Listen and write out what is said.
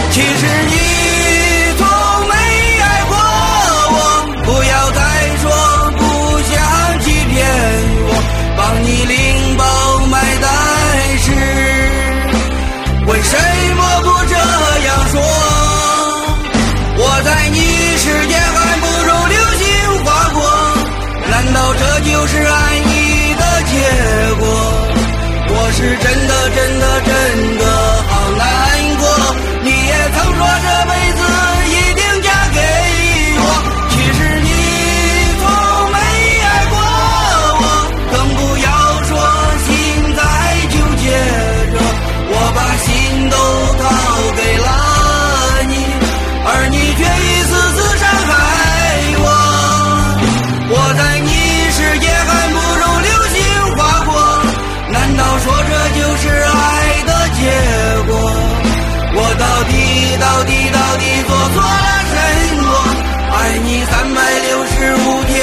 其实你从没爱过我，不要再说不想欺骗我，帮你领包买单时，为什么不这样说？我在你世界还不如流星划过，难道这就是爱你的结果？我是真的真的真的好难过，你也曾说这辈子一定嫁给我，其实你从没爱过我，更不要说心在纠结着，我把心都掏给了你，而你却一次次伤害我。我在你世界还不如流星划过，难道说这就是爱的结果？我到底做错了什么？爱你365天。